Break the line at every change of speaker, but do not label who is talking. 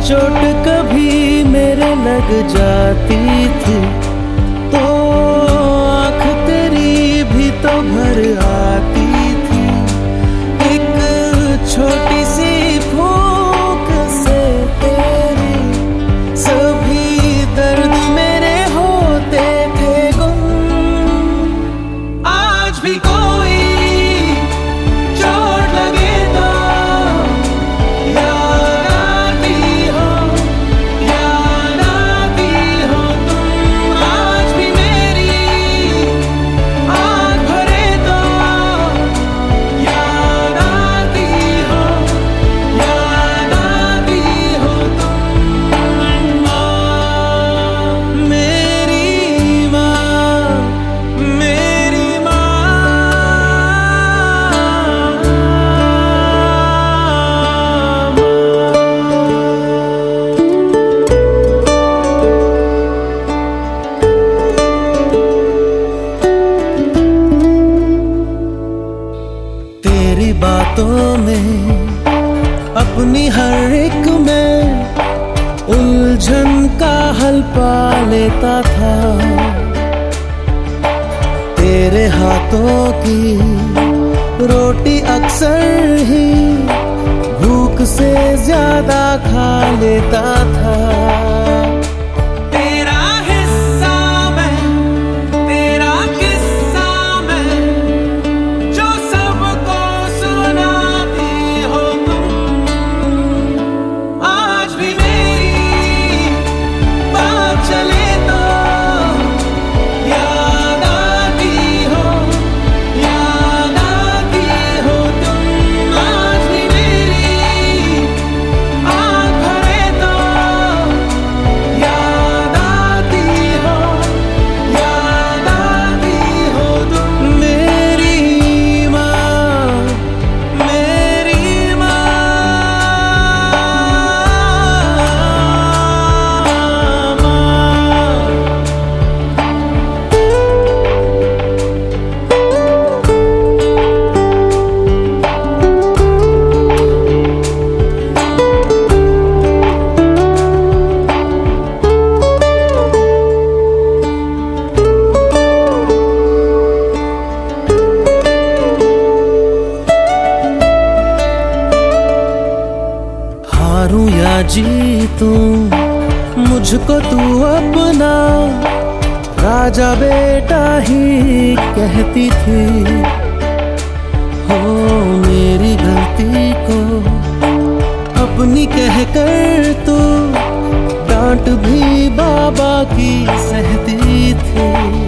चोट कभी मेरे लग जाती थी तो आँख तेरी भी तो भर आती थी। एक छोटी सी फूंक से तेरी सभी दर्द मेरे होते थे गुम। आज भी कोई चोट लगे तो याद आती हो तुम। आज भी मेरी आँख भरे तो याद आती हो तुम। मेरी माँ, मेरी माँ। तेरी बातों में अपनी हर एक में उलझन का हल पा लेता था। तेरे हाथों की रोटी अक्सर ही भूख से ज्यादा खा लेता था। तेरा हिस्सा मैं, तेरा किस्सा मैं, जो सबको सुनाती हो तुम। आज भी मेरी बात चले तो याद आती हो तुम। आज भी मेरी आँख भरे तो याद आती हो तुम। मेरी माँ, मेरी माँ। हारूं या जीतूं मुझको तू अपना राजा बेटा ही कहती थी। हो मेरी गलती को अपनी कहकर तू डांट भी बाबा की सहती थी।